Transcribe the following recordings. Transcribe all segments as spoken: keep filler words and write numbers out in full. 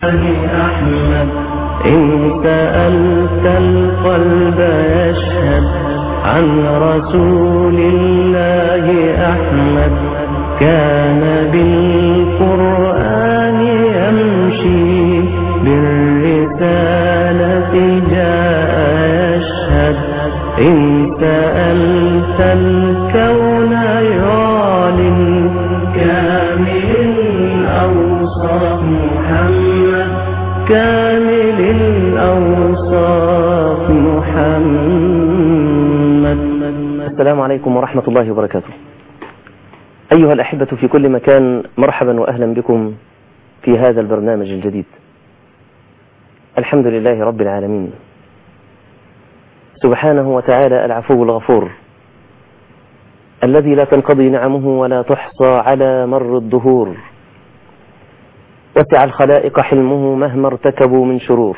أحمد إن سألت القلب يشهد عن رسول الله أحمد كان بالقرآن يمشي بالرسالة جاء يشهد إن سألت الكون يعلن كامل الأوصاف محمد كامل الأوصاف محمد. السلام عليكم ورحمة الله وبركاته. أيها الأحبة في كل مكان، مرحبا وأهلا بكم في هذا البرنامج الجديد. الحمد لله رب العالمين سبحانه وتعالى العفو الغفور الذي لا تنقضي نعمه ولا تحصى على مر الدهور، وسع الخلائق حلمه مهما ارتكبوا من شرور،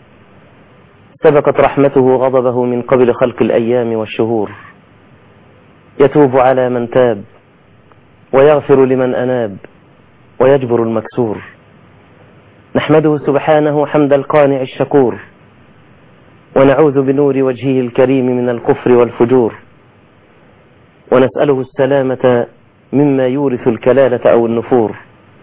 سبقت رحمته غضبه من قبل خلق الأيام والشهور، يتوب على من تاب ويغفر لمن أناب ويجبر المكسور. نحمده سبحانه حمد القانع الشكور، ونعوذ بنور وجهه الكريم من الكفر والفجور، ونسأله السلامة مما يورث الكلالة أو النفور،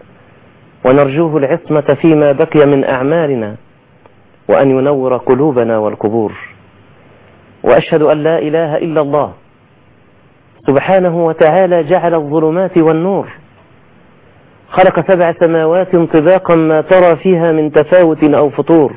ونرجوه العصمة فيما بقي من أعمالنا، وأن ينور قلوبنا والقبور. وأشهد أن لا إله إلا الله سبحانه وتعالى جعل الظلمات والنور، خلق سبع سماوات طباقا ما ترى فيها من تفاوت أو فطور،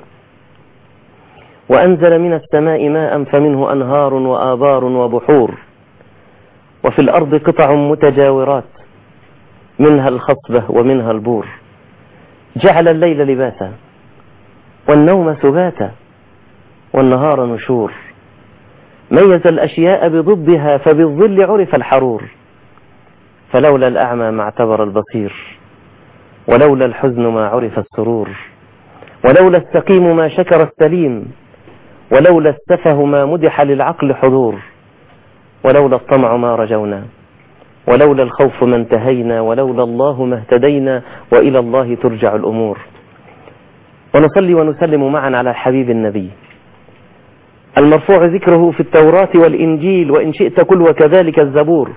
وأنزل من السماء ماء فمنه أنهار وآبار وبحور، وفي الأرض قطع متجاورات منها الخصبة ومنها البور، جعل الليل لباسا والنوم سباتا والنهار نشور، ميز الأشياء بضدها فبالظل عرف الحرور، فلولا الأعمى ما اعتبر البصير، ولولا الحزن ما عرف السرور، ولولا السقيم ما شكر السليم، ولولا السفه ما مدح للعقل حضور، ولولا الطمع ما رجونا، ولولا الخوف ما انتهينا، ولولا الله ما اهتدينا، وإلى الله ترجع الأمور. ونصلي ونسلم معا على الحبيب النبي المرفوع ذكره في التوراة والإنجيل، وإن شئت كل وكذلك الزبور،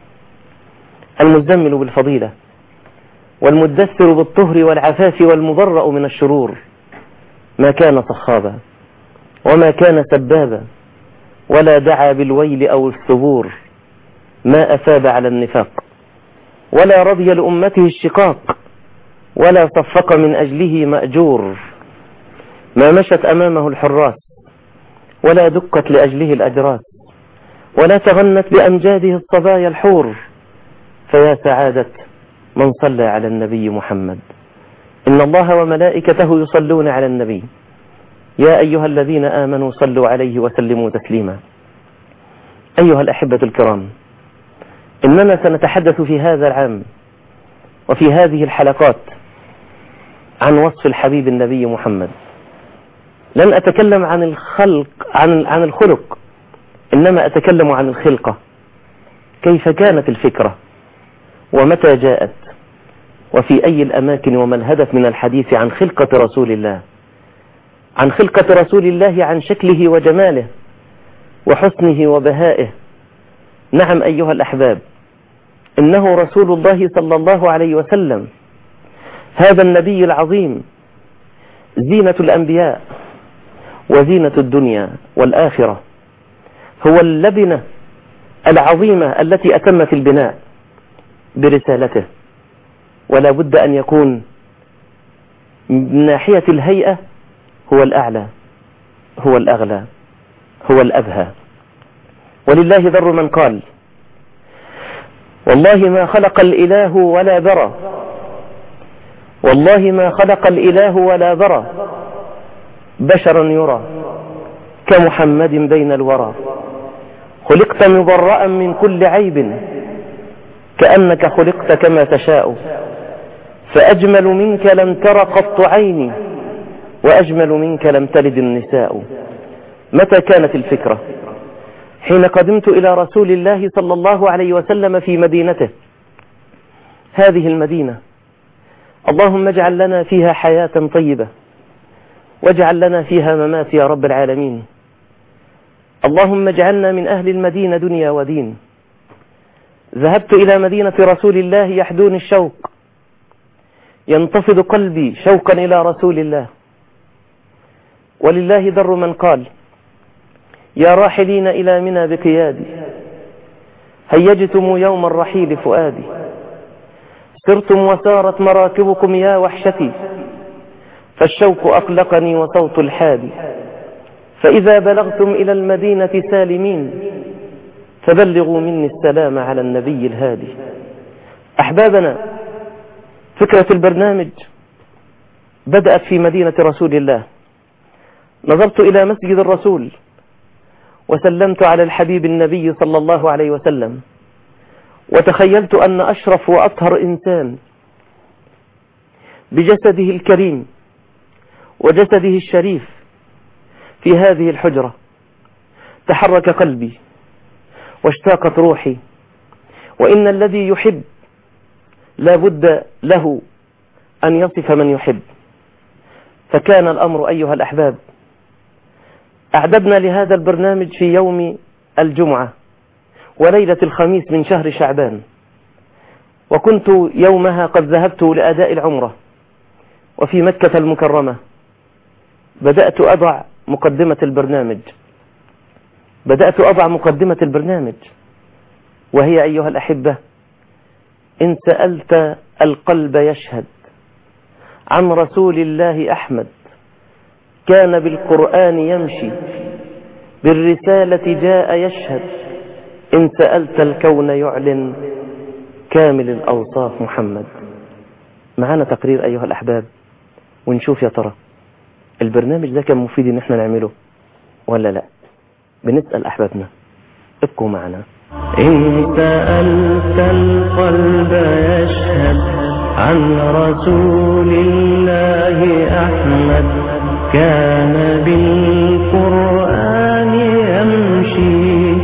المزمل بالفضيلة والمدثر بالطهر والعفاف والمبرأ من الشرور، ما كان صخابا وما كان سبابا، ولا دعا بالويل أو الثبور، ما أثاب على النفاق ولا رضي لأمته الشقاق، ولا صفق من أجله مأجور، ما مشت أمامه الحراس ولا دقت لأجله الأجراس، ولا تغنت بأمجاده الصبايا الحور، فيا سعادة من صلى على النبي محمد. إن الله وملائكته يصلون على النبي يا أيها الذين آمنوا صلوا عليه وسلموا تسليما. أيها الأحبة الكرام، إننا سنتحدث في هذا العام وفي هذه الحلقات عن وصف الحبيب النبي محمد. لن أتكلم عن الخلق عن عن الخلق، إنما أتكلم عن الخلقة، كيف كانت الفكرة ومتى جاءت وفي أي الأماكن، وما الهدف من الحديث عن خلقة رسول الله، عن خلقة رسول الله، عن شكله وجماله وحسنه وبهائه. نعم أيها الأحباب، إنه رسول الله صلى الله عليه وسلم، هذا النبي العظيم، زينة الأنبياء وزينة الدنيا والآخرة، هو اللبنة العظيمة التي أتمت البناء برسالته، ولا بد أن يكون من ناحية الهيئة هو الأعلى، هو الأغلى، هو الأبهى. ولله ذر من قال والله ما خلق الإله ولا برى، والله ما خلق الإله ولا برى بشرا يرى كمحمد بين الورى، خلقت مبرأ من كل عيب كأنك خلقت كما تشاء، فأجمل منك لم تر قط عيني، وأجمل منك لم تلد النساء. متى كانت الفكرة؟ حين قدمت إلى رسول الله صلى الله عليه وسلم في مدينته، هذه المدينة اللهم اجعل لنا فيها حياة طيبة، واجعل لنا فيها ممات يا رب العالمين. اللهم اجعلنا من أهل المدينة دنيا ودين. ذهبت إلى مدينة رسول الله يحدوني الشوق، ينتفض قلبي شوقا إلى رسول الله. ولله در من قال: يا راحلين إلى منى بقيادي، هيجتم يوم الرحيل فؤادي، سرتم وسارت مراكبكم يا وحشتي، فالشوق أقلقني وصوت الحادي. فإذا بلغتم إلى المدينة سالمين، فبلغوا مني السلام على النبي الهادي. أحبابنا، فكرة البرنامج بدأت في مدينة رسول الله. نظرت إلى مسجد الرسول وسلمت على الحبيب النبي صلى الله عليه وسلم، وتخيلت أن أشرف وأطهر إنسان بجسده الكريم وجسده الشريف في هذه الحجرة. تحرك قلبي واشتاقت روحي، وإن الذي يحب لا بد له أن يصف من يحب. فكان الأمر أيها الأحباب، أعددنا لهذا البرنامج في يوم الجمعة وليلة الخميس من شهر شعبان، وكنت يومها قد ذهبت لأداء العمرة، وفي مكة المكرمة بدأت أضع مقدمة البرنامج بدأت أضع مقدمة البرنامج وهي أيها الأحبة: إن سألت القلب يشهد عن رسول الله أحمد، كان بالقرآن يمشي، بالرسالة جاء يشهد. إن سألت الكون يعلن، كامل الأوصاف محمد. معانا تقرير أيها الأحباب، ونشوف يا ترى البرنامج ده كان مفيد إن احنا نعمله ولا لا. بنسأل أحبابنا، ابقوا معنا. إن سألت القلب يشهد عن رسول الله أحمد، كان بالقرآن يمشي،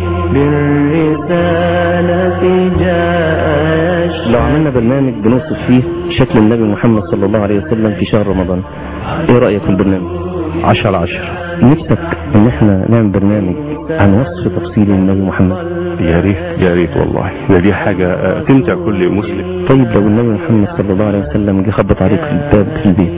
بالرسالة جاء يشهد. لو عملنا برنامج بنوصف فيه شكل النبي محمد صلى الله عليه وسلم في شهر رمضان، ايه رأيك في البرنامج؟ عشر عشر. نفسك ان احنا نعمل برنامج عن وصف تفصيل النبي محمد؟ يا ريت يا ريت والله، دي حاجة تمتع كل مسلم. طيب لو النبي محمد صلى الله عليه وسلم جه خبط عليك في الباب في البيت،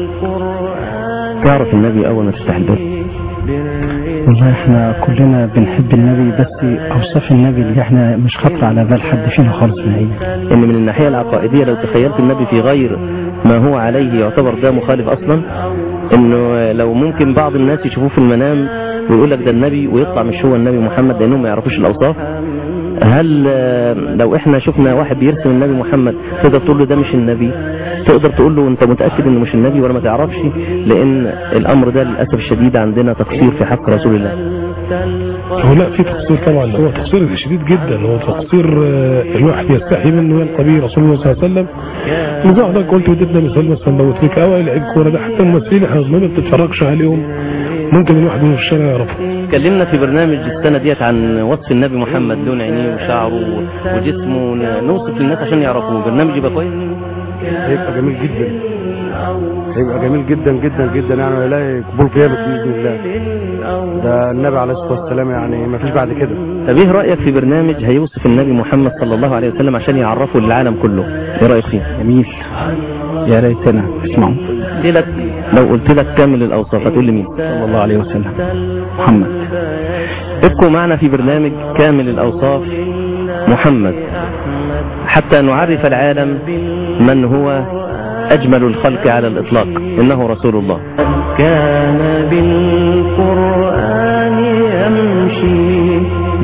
تعرف النبي اول ما تفتح الباب؟ والله احنا كلنا بنحب النبي، بس اوصاف النبي اللي احنا مش خطر على بال حد فينا خالص نهائيا. ان من الناحية العقائدية لو تخيلت النبي في غير ما هو عليه يعتبر ده مخالف اصلا. انه لو ممكن بعض الناس يشوفوه في المنام ويقول لك ده النبي، ويطلع مش هو النبي محمد لانهم ما يعرفوش الاوصاف. هل لو احنا شفنا واحد بيرسم النبي محمد تقدر تقول له ده مش النبي؟ تقدر تقول له انت متأكد انه مش النبي ولا ما تعرفش؟ لان الامر ده للأسف الشديد عندنا تقصير في حق رسول الله. هو لا، في تقصير طبعا، هو تقصير شديد جدا، هو تقصير الواحد يستحي منه يلقى به رسول الله صلى الله عليه وسلم. وبعدك قلت وددنا مثال مثلا لو تريك اوائل لعيب كوره ده، حتى الممثلين احنا ما بتتفرجش عليهم، ممكن الواحد من الشارع يعرفه. اتكلمنا في برنامج السنة ديت عن وصف النبي محمد، لون عينيه وشعره وجسمه، نوصف للناس عشان يعرفوه. برنامج يبقى كويس، هيبقى جميل جدا، هيبقى جميل جدا جدا جدا يعني، ويلاقي قبول جامد باذن الله. ده النبي عليه الصلاه والسلام يعني ما فيش بعد كده. طب ايه رايك في برنامج هيوصف النبي محمد صلى الله عليه وسلم عشان يعرفه للعالم كله؟ ايه رايك فيه؟ جميل، يا ريتنا اسمعوا. لك لو قلت لك كامل الاوصاف هتقول لي مين؟ صلى الله عليه وسلم، محمد. ابقوا معنا في برنامج كامل الاوصاف محمد، حتى نعرف العالم من هو أجمل الخلق على الإطلاق، إنه رسول الله. كان بالقرآن يمشي،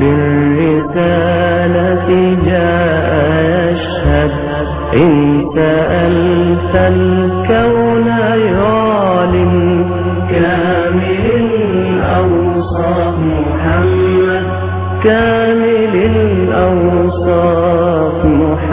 بالرسالة جاء يشهد. إن سألت الكون يعلن، كامل الأوصاف محمد، كامل الأوصاف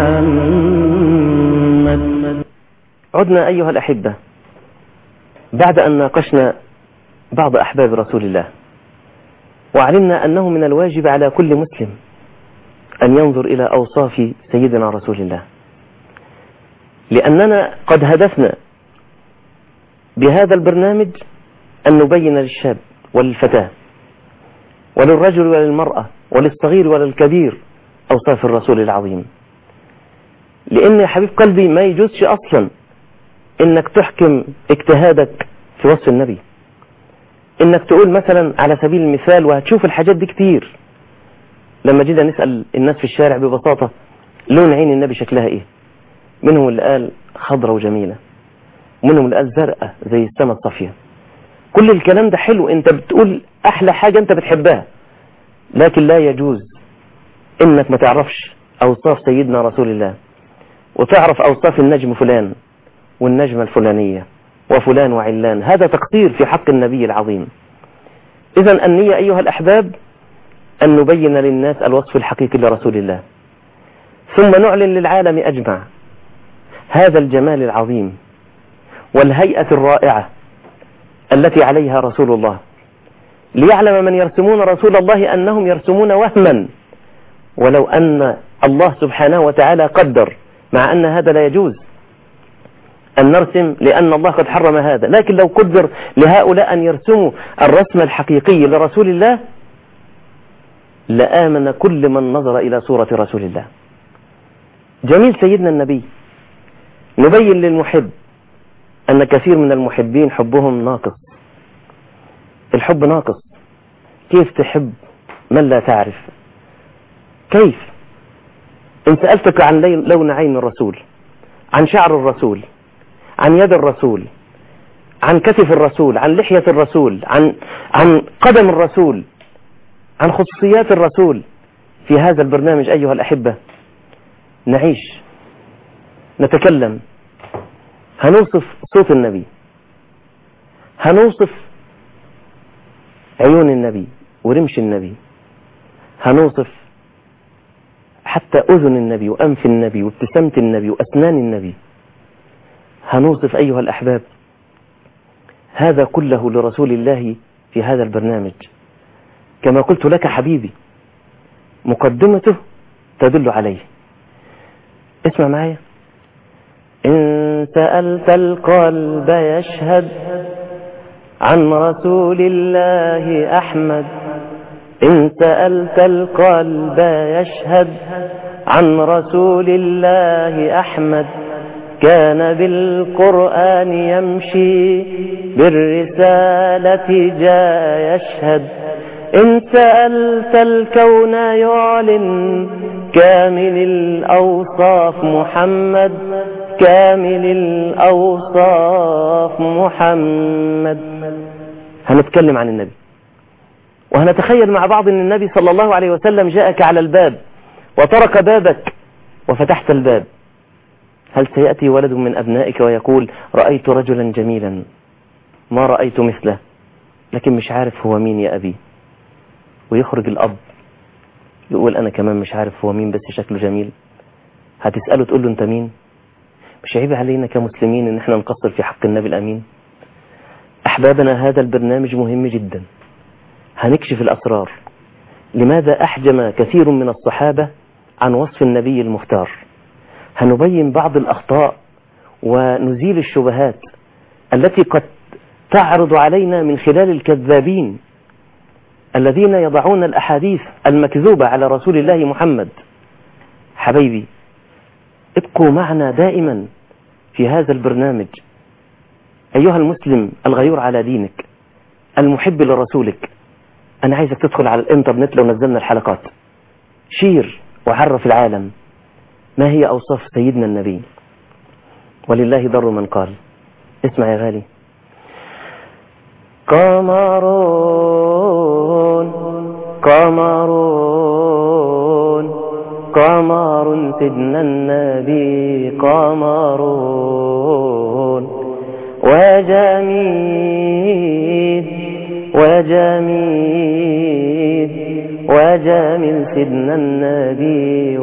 محمد. عدنا أيها الأحبة بعد أن ناقشنا بعض أحباب رسول الله، وعلمنا أنه من الواجب على كل مسلم أن ينظر إلى أوصاف سيدنا رسول الله. لأننا قد هدفنا بهذا البرنامج أن نبين للشاب وللفتاة وللرجل وللمرأة وللصغير وللكبير أوصاف الرسول العظيم. لأن يا حبيب قلبي ما يجوزش أصلا إنك تحكم اجتهادك في وصف النبي، إنك تقول مثلا على سبيل المثال، وهتشوف الحاجات دي كتير لما جينا نسأل الناس في الشارع ببساطة لون عين النبي شكلها إيه، منهم اللي قال خضرة وجميلة، ومنهم اللي قال زرقاء زي السماء الصافية. كل الكلام ده حلو، انت بتقول احلى حاجة انت بتحبها، لكن لا يجوز انك ما تعرفش اوصاف سيدنا رسول الله وتعرف اوصاف النجم فلان والنجمة الفلانية وفلان وعلان. هذا تقصير في حق النبي العظيم. اذا النية ايها الاحباب ان نبين للناس الوصف الحقيقي لرسول الله، ثم نعلن للعالم اجمع هذا الجمال العظيم والهيئة الرائعة التي عليها رسول الله، ليعلم من يرسمون رسول الله أنهم يرسمون وهما، ولو أن الله سبحانه وتعالى قدر، مع أن هذا لا يجوز أن نرسم لأن الله قد حرم هذا، لكن لو قدر لهؤلاء أن يرسموا الرسم الحقيقي لرسول الله لآمن كل من نظر إلى صورة رسول الله. جميل سيدنا النبي. نبين للمحب أن كثير من المحبين حبهم ناقص. الحب ناقص. كيف تحب من لا تعرف؟ كيف؟ إن سألتك عن لون عين الرسول، عن شعر الرسول، عن يد الرسول، عن كتف الرسول، عن لحية الرسول، عن عن قدم الرسول، عن خصوصيات الرسول، في هذا البرنامج أيها الأحبة نعيش، نتكلم، هنوصف صوت النبي، هنوصف عيون النبي ورمش النبي، هنوصف حتى أذن النبي وأنف النبي وابتسامة النبي وأسنان النبي. هنوصف أيها الأحباب هذا كله لرسول الله في هذا البرنامج. كما قلت لك حبيبي مقدمته تدل عليه. اسمع معايا. إن سألت القلب يشهد عن رسول الله أحمد، إن سألت القلب يشهد عن رسول الله أحمد، كان بالقرآن يمشي بالرسالة جاء يشهد. إن سألت الكون يعلن كامل الأوصاف محمد، كامل الأوصاف محمد. هنتكلم عن النبي وهنتخيل مع بعض أن النبي صلى الله عليه وسلم جاءك على الباب وطرق بابك وفتحت الباب. هل سيأتي ولد من أبنائك ويقول رأيت رجلا جميلا ما رأيت مثله لكن مش عارف هو مين يا أبي؟ ويخرج الأب يقول أنا كمان مش عارف هو مين بس شكله جميل. هتسأله تقول له أنت مين؟ مش عيب علينا كمسلمين ان احنا نقصر في حق النبي الامين؟ احبابنا هذا البرنامج مهم جدا. هنكشف الاسرار. لماذا احجم كثير من الصحابة عن وصف النبي المختار؟ هنبين بعض الاخطاء ونزيل الشبهات التي قد تعرض علينا من خلال الكذابين الذين يضعون الاحاديث المكذوبة على رسول الله محمد. حبيبي ابقوا معنا دائما في هذا البرنامج. أيها المسلم الغيور على دينك المحب لرسولك، أنا عايزك تدخل على الانترنت لو نزلنا الحلقات، شير وعرف العالم ما هي أوصاف سيدنا النبي. ولله در من قال. اسمع يا غالي. قمرون قمرون قمر سيدنا النبي قمرون، وجميل وجميل وجميل سيدنا النبي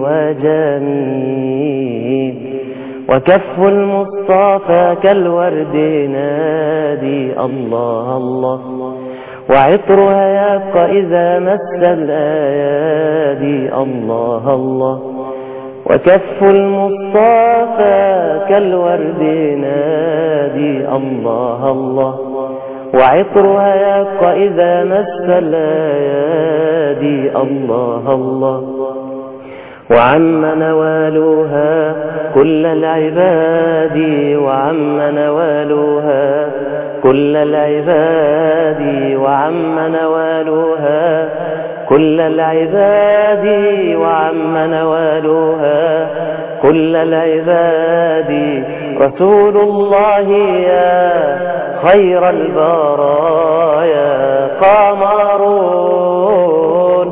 وجميل، وكف المصطفى كالورد نادي الله الله، وعطرها يبقى إذا مس الأيادي الله الله، وكف المصطفى كالورد نادي الله الله، وعطرها يبقى إذا مس الأيادي الله الله، وعم نوالها كل العباد، وعم نوالها كل العباد، وعم نوالها كل العباد، وعم نوالها كل العباد. رسول الله يا خير البرايا، قمرون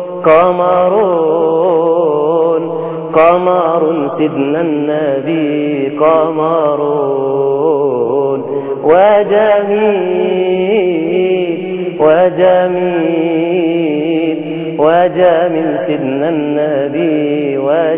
قمرون قمر سيدنا النبي، قمرون وجميل وجميل وجميل سيدنا النبي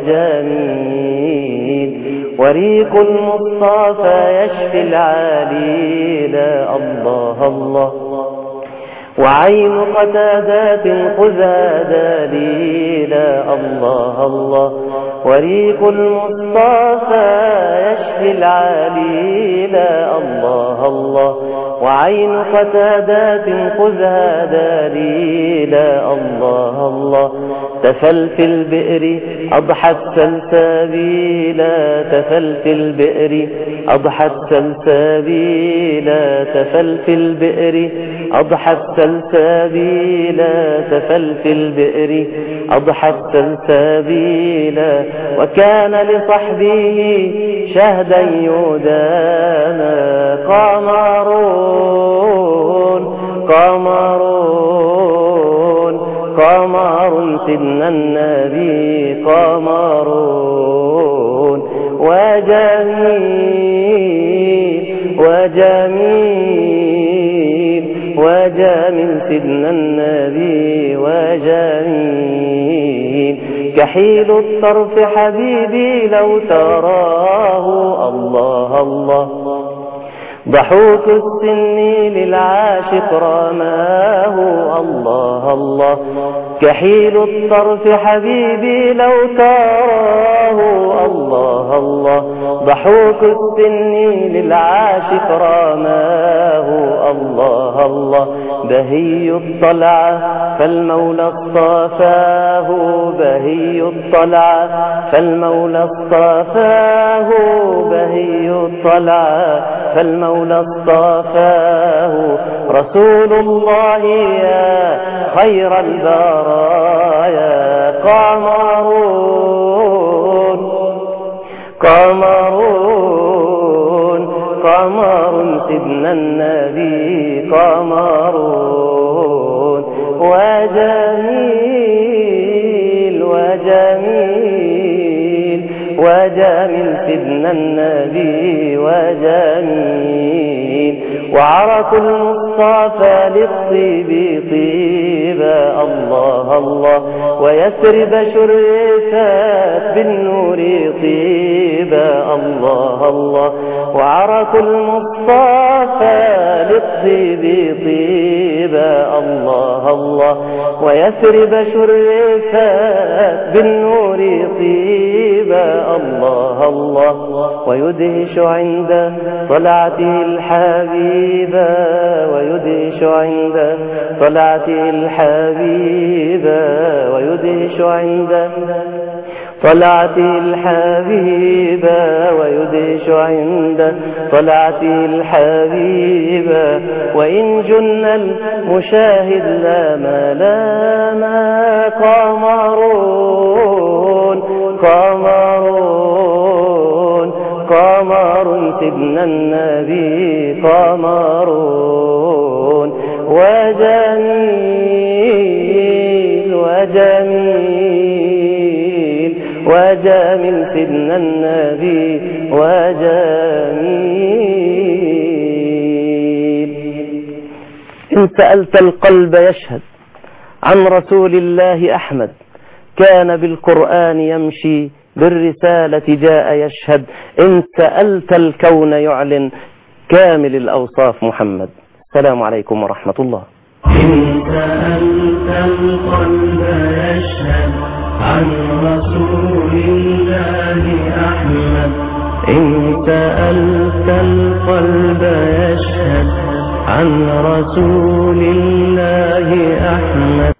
وجميل. وريق المصطفى يشفي العليل الله الله، وعين قتادات خذها دليلا الله الله. وريق المصطفى يشفي العليل الله الله، وعين قتادات خذها دليلا الله الله. تفل في البئر أضحت سلسبيلا، تفل في البئر أضحت سلسبيلا، تفل في البئر أضحت سلسبيلا، تفل في البئر أضحت سلسبيلا. وكان لصحبه شهدا يدانا، قمرون قمرون قمر سيدنا النبي، قمرون وجميل وجميل وجميل سيدنا النبي وجميل. كحيل الطرف حبيبي لو تراه الله الله، ضحوك السن للعاشق رماه الله الله. كحيل الطرف حبيبي لو تراه الله الله، ضحوك السن للعاشق رماه الله الله. بهي الطلعة فالمولى اصطفاه، بهي الطلعة فالمولى اصطفاه، بهي الطلعة فالمولى اصطفاه. رسول الله يا خير البرايا، قمرون قمرون قمر سيدنا النبي، قمرون وجميل وجميل وجميل سيدنا النبي وجميل. وعرق المصطفى للطيب طيبا الله الله، ويثرب شرفات بالنور طيبا الله الله. وعرق المصطفى للطيب طيبا الله الله، ويثرب شرفات بالنور طيبا الله الله. ويدهش عند طلعته الحبيبة، ويدهش عند طلعته الحبيبة، ويدهش عند طلعته الحبيبة، ويدهش عند طلعته الحبيبة. وإن جن المشاهد لاما لاما، قمرون قمرون قمر سيدنا النبي، قمرون وجميل وجميل وجميل سيدنا النبي وجميل. إن سألت القلب يشهد عن رسول الله أحمد، كان بالقرآن يمشي بالرسالة جاء يشهد. إن سألت الكون يعلن كامل الأوصاف محمد. السلام عليكم ورحمة الله. إن سألت القلب يشهد عن رسول الله أحمد. إن سألت القلب يشهد عن رسول الله أحمد.